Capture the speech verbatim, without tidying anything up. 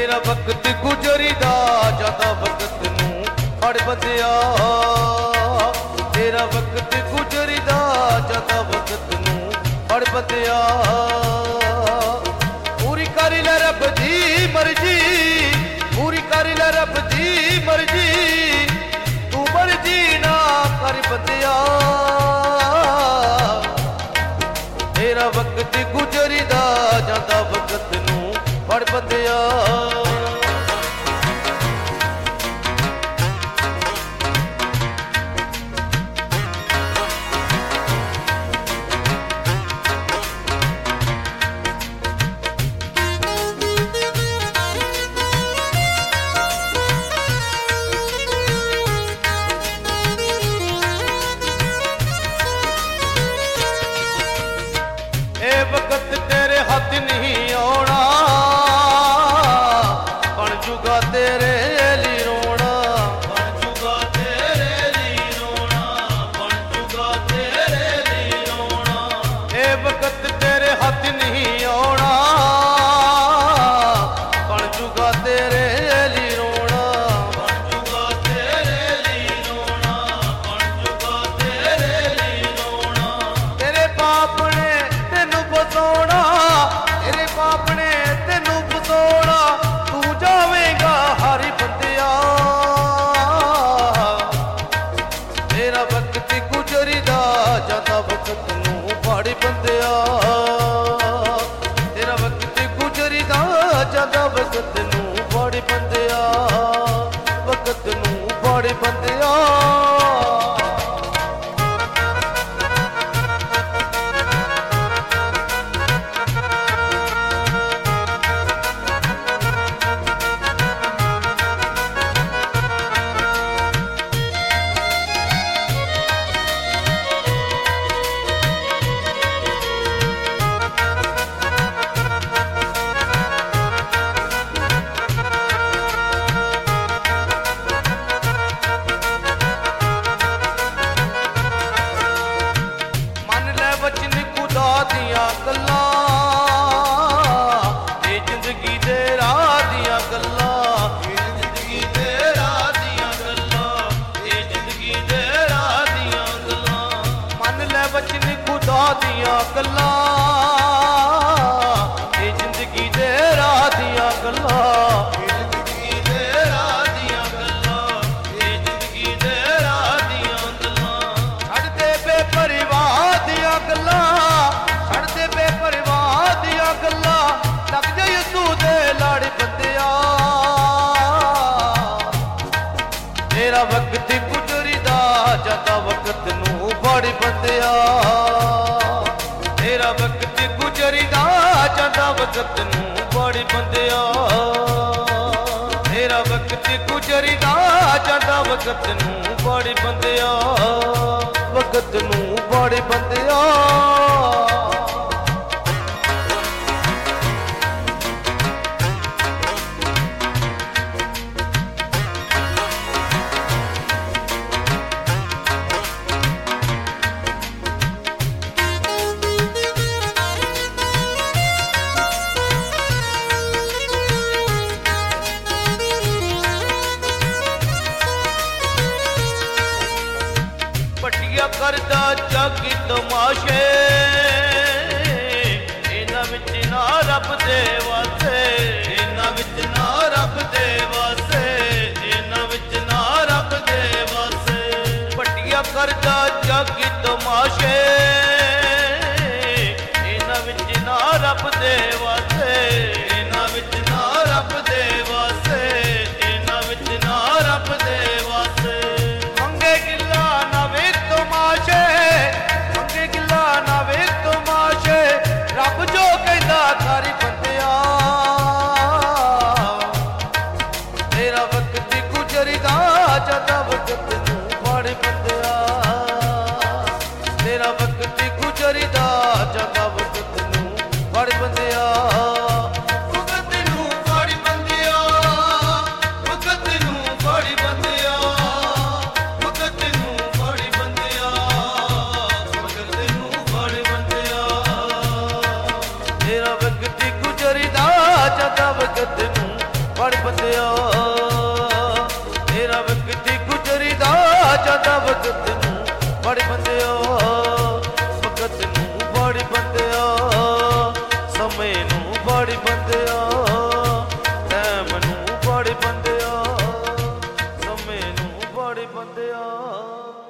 ਤੇਰਾ ਵਕਤ ਗੁਜ਼ਰਦਾ ਜਾਂਦਾ ਵਕਤ ਨੂੰ ਫੜ ਬੰਦਿਆ ਤੇਰਾ ਵਕਤ ਗੁਜ਼ਰਦਾ ਜਾਂਦਾ ਵਕਤ ਨੂੰ ਫੜ ਬੰਦਿਆ ਪੂਰੀ ਕਰ ਲੈ ਰੱਬ ਦੀ ਮਰਜ਼ੀ ਪੂਰੀ ਕਰ ਲੈ ਰੱਬ ਦੀ ਮਰਜ਼ੀ ਤੂੰ ਮਰਜ਼ੀ ਨਾ ਕਰ ਬੰਦਿਆ ਤੇਰਾ ਵਕਤ ਗੁਜ਼ਰਦਾ ਜਾਂਦਾ ਵਕਤ ਨੂੰ ਫੜ ਬੰਦਿਆ ਇਹ ਵਕਤ ਤੇਰੇ ਹੱਥ ਨਹੀਂ ਆਉਣਾ ਬਣ ਜੂਗਾ ਤੇਰੇ ਲਈ ਰੋਣਾ ਬਣ ਜੂਗਾ ਤੇਰੇ ਲਈ ਰੋਣਾ ਬਣ ਜੂਗਾ ਤੇਰੇ ਲਈ ਰੋਣਾ ਇਹ ਵਕਤ ਤੇਰੇ ਹੱਥ ਨਹੀਂ ਆਉਣਾ ਬਣ ਜੂਗਾ ਤੇਰੇ ਲਈ ਰੋਣਾ ਬਣ ਜੂਗਾ ਤੇਰੇ ਲਈ ਰੋਣਾ ਬਣ ਜੂਗਾ ਤੇਰੇ ਲਈ ਰੋਣਾ ਤੇਰੇ ਬਾਪ ਨੇ ਬਸਾਉਣਾ ਤੇਰੇ ਬਾਪ ਨੇ ਤੈਨੂੰ ਬਸਾਉਣਾ ਤੂੰ ਜਾਵੇਂਗਾ ਹਰੀ ਬੰਦਿਆ ਤੇਰਾ ਵਕਤ ਗੁਜ਼ਰਦਾ ਜਾਂਦਾ ਵਕਤ ਨੂੰ ਫੜ ਬੰਦਿਆ ਤੇਰਾ ਵਕਤ ਗੁਜ਼ਰਦਾ ਜਾਂਦਾ ਵਕਤ ਨੂੰ ਫੜ ਬੰਦਿਆ ਵਕਤ ਨੂੰ ਫੜ ਬੰਦਿਆ ਵਚਨ ਖੁਦਾ ਦੀਆਂ ਗੱਲਾਂ ਇਹ ਜ਼ਿੰਦਗੀ ਦੇ ਰਾਹ ਦੀਆਂ ਗੱਲਾਂ ਇਹ ਜ਼ਿੰਦਗੀ ਦੇ ਰਾਹ ਦੀਆਂ ਗੱਲਾਂ ਇਹ ਜ਼ਿੰਦਗੀ ਦੇ ਰਾਹ ਦੀਆਂ ਗੱਲਾਂ ਮੰਨ ਲੈ ਵਚਨ ਖੁਦਾ ਦੀਆਂ ਗੱਲਾਂ ਇਹ ਜ਼ਿੰਦਗੀ ਦੇ ਰਾਹ ਦੀਆਂ ਗੱਲਾਂ ਇਹ ਜ਼ਿੰਦਗੀ ਦੇ ਰਾਹ ਦੀਆਂ ਗੱਲਾਂ ਇਹ ਜ਼ਿੰਦਗੀ ਦੇ ਰਾਹ ਦੀਆਂ ਗੱਲਾਂ ਛੱਡ ਦੇ ਬੇਪਰਵਾਹ ਦੀਆਂ ਗੱਲਾਂ ਛੱਡ ਦੇ ਬੇਪਰਵਾਹ ਦੀਆਂ ਗੱਲਾਂ ਲੱਗ ਜਾ ਯਿਸੂ ਦੇ ਲੜ ਬੰਦਿਆ ਤੇਰਾ ਵਕਤ ਗੁਜ਼ਰਦਾ ਜਾਂਦਾ ਵਕਤ ਨੂੰ ਫੜ ਬੰਦਿਆ ਤੇਰਾ ਵਕਤ ਗੁਜ਼ਰਦਾ ਜਾਂਦਾ ਵਕਤ ਨੂੰ ਫੜ ਬੰਦਿਆ ਤੇਰਾ ਵਕਤ ਗੁਜ਼ਰਦਾ ਜਾਂਦਾ ਵਕਤ ਨੂੰ ਫੜ ਬੰਦਿਆ ਵਕਤ ਨੂੰ ਫੜ ਬੰਦਿਆ ਵੱਡੀਆਂ ਕਰਦਾ ਜੱਗ ਤਮਾਸ਼ੇ ਇਹਨਾਂ ਵਿੱਚ ਨਾ ਰੱਬ ਦੇ ਵਾਸੇ ਇਹਨਾਂ ਵਿੱਚ ਨਾ ਰੱਬ ਦੇ ਵਾਸੇ ਇਹਨਾਂ ਵਿੱਚ ਨਾ ਰੱਬ ਦੇ ਵਾਸੇ ਵੱਡੀਆਂ ਕਰਦਾ ਜੱਗ ਤਮਾਸ਼ੇ ਇਹਨਾਂ ਵਿੱਚ ਨਾ ਰੱਬ ਦੇ ਵਾਸੇ ਇਹਨਾਂ ਵਿੱਚ ਨਾ ਰੱਬ ਦੇ ਵਾਸੇ ਇਹਨਾਂ ਵਿੱਚ ਨਾ ਰੱਬ ਦੇ ਵਾਸੇ ਮੰਗੇ ਗਿੱਲਾ ਨਾ ਵੇਖ ਤਮਾਸ਼ੇ ਮੰਗੇ ਗਿੱਲਾ ਨਾ ਵੇਖ ਤਮਾਸ਼ੇ ਰੱਬ ਜੋ ਕਹਿੰਦਾ ਕਰ ਬੰਦਿਆ ਭਗਤ ਨੂੰ ਬੜੀ ਬੰਦਿਓ, ਭਗਤ ਨੂੰ ਬੜੀ ਬੰਦਿਓ, ਸਮੇਂ ਨੂੰ ਬੜੀ ਬੰਦਿਓ, ਟਾਈਮ ਨੂੰ ਬੜੀ ਬੰਦਿਓ, ਸਮੇਂ ਨੂੰ ਬੜੀ ਬੰਦਿਓ।